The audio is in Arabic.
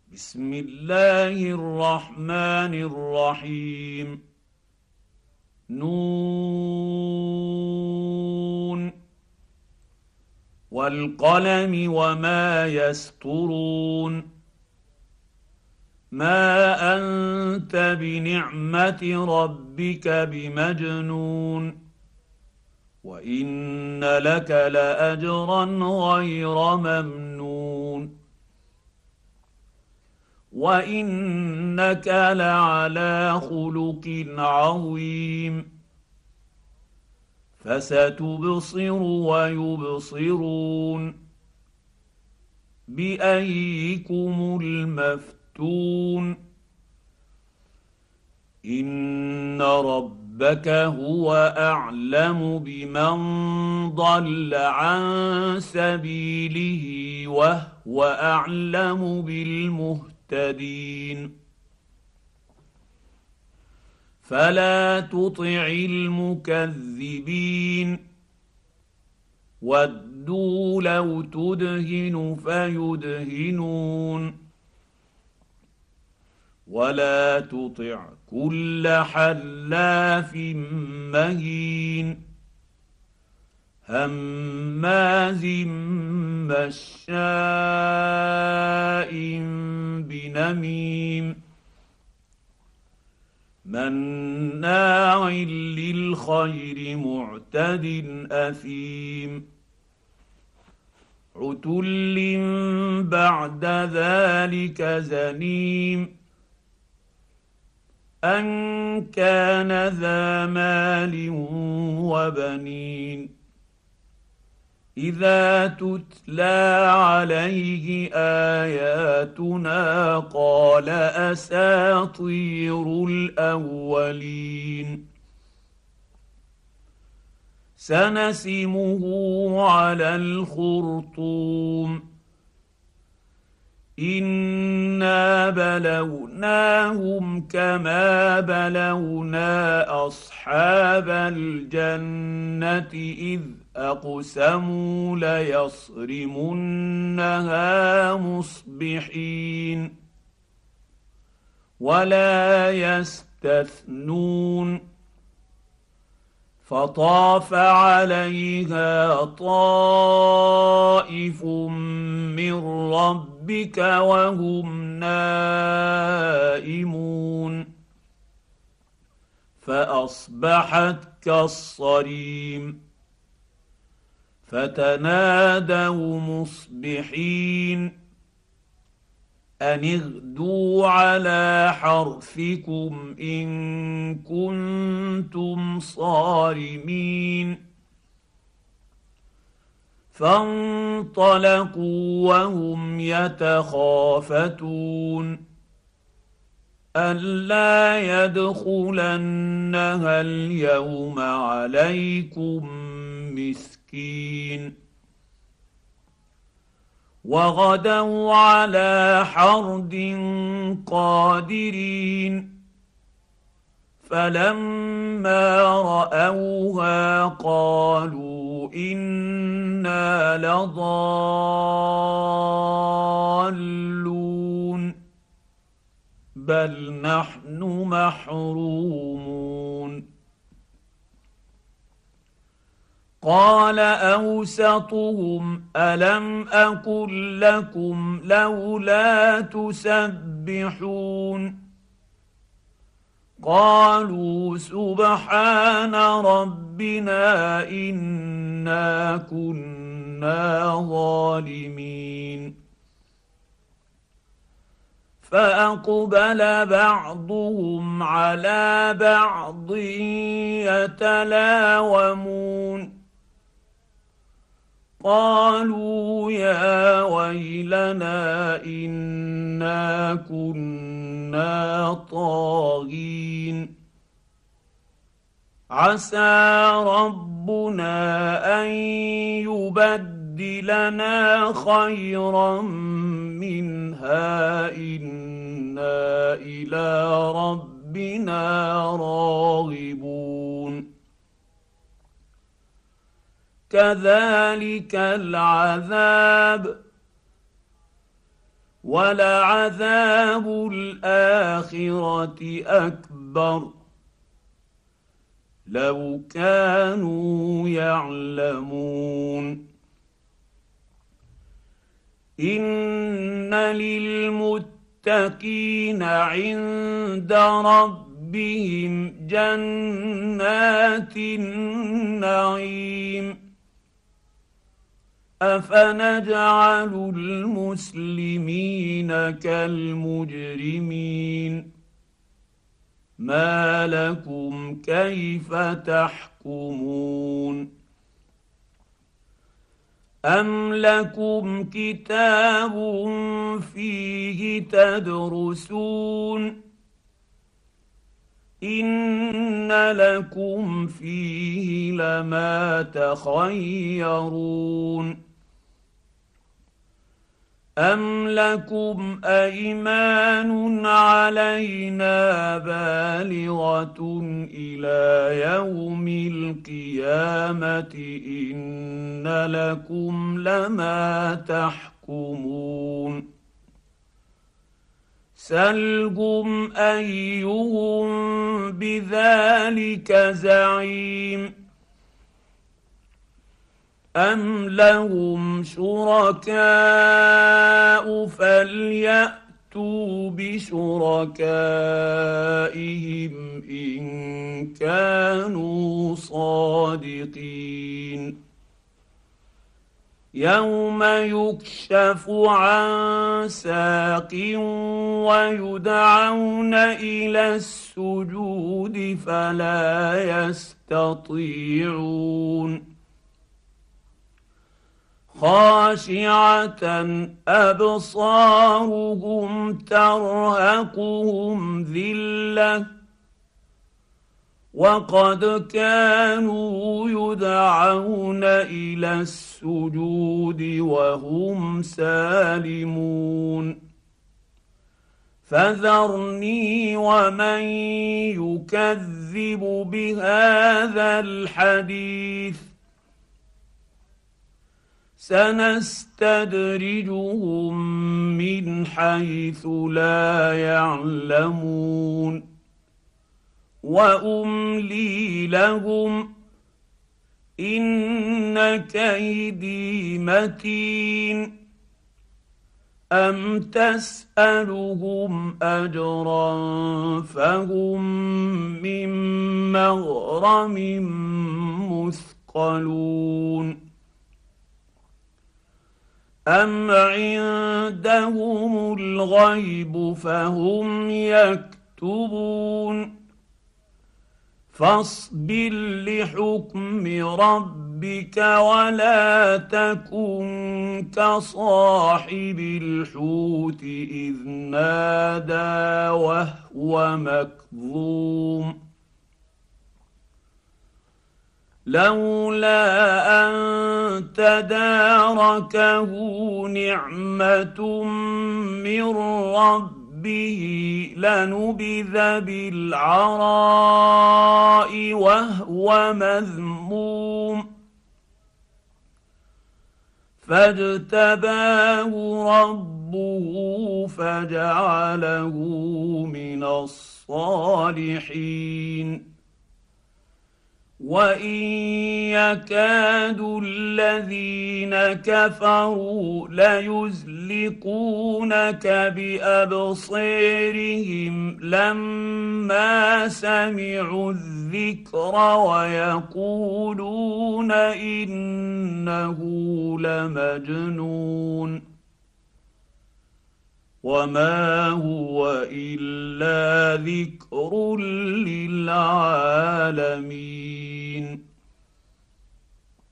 بسم الله الرحمن الرحيم. نون والقلم وما يسطرون. ما انت بنعمه ربك بمجنون، وان لك لاجرا غير ممنون، وانك لعلى خلق عظيم. فستبصر ويبصرون بايكم المفتون. ان ربك هو اعلم بمن ضل عن سبيله وهو اعلم بالمهتدين. فلا تطع المكذبين، ودوا لو تدهن فيدهنون. ولا تطع كل حلاف مهين، هماز مشاء بنميم، مناع للخير معتد اثيم، عتل بعد ذلك زنيم، ان كان ذا مال وبنين. اذا تتلى عليه اياتنا قال اساطير الاولين. سنسمه على الخرطوم. انا بلوناهم كما بلونا اصحاب الجنه اذ اقسموا ليصرمنها مصبحين ولا يستثنون. فطاف عليها طائف من ربك وهم نائمون، فاصبحت كالصريم. فتنادوا مصبحين ان اغدوا على حرثكم ان كنتم صارمين. فانطلقوا وهم يتخافتون الا يدخلنها اليوم عليكم مسكين. وغدوا على حرد قادرين. فلما راوها قالوا انا لضالون بل نحن محرومون. قال اوسطهم الم اقل لكم لولا تسبحون. قالوا سبحان ربنا انا كنا ظالمين. فاقبل بعضهم على بعض يتلاومون. قالوا يا ويلنا انا كنا طاغين. عسى ربنا ان يبدلنا خيرا منها انا الى ربنا راغبون. كذلك العذاب ولعذاب الاخره اكبر لو كانوا يعلمون. ان للمتقين عند ربهم جنات النعيم افنجعل المسلمين كالمجرمين ما لكم كيف تحكمون أم لكم كتاب فيه تدرسون إن لكم فيه لما تخيرون أم لكم أيمان علينا بالغة إلى يوم القيامة إن لكم لما تحكمون سلهم أيهم بذلك زعيم أم لهم شركاء فليأتوا بشركائهم إن كانوا صادقين يوم يكشف عن ساق ويدعون إلى السجود فلا يستطيعون خاشعة أبصارهم ترهقهم ذلة وقد كانوا يدعون إلى السجود وهم سالمون فذرني ومن يكذب بهذا الحديث سنستدرجهم من حيث لا يعلمون واملي لهم ان كيدي متين ام تسالهم اجرا فهم من مغرم مثقلون أم عندهم الغيب فهم يكتبون فاصبر لحكم ربك ولا تكن كصاحب الحوت إذ نادى وهو مكظوم لولا أن تداركه نعمة من ربه لنبذ بالعراء وهو مذموم فاجتباه ربه فجعله من الصالحين وان يكاد الذين كفروا ليزلقونك بابصيرهم لما سمعوا الذكر ويقولون انه لمجنون وما هو الا ذكر للعالمين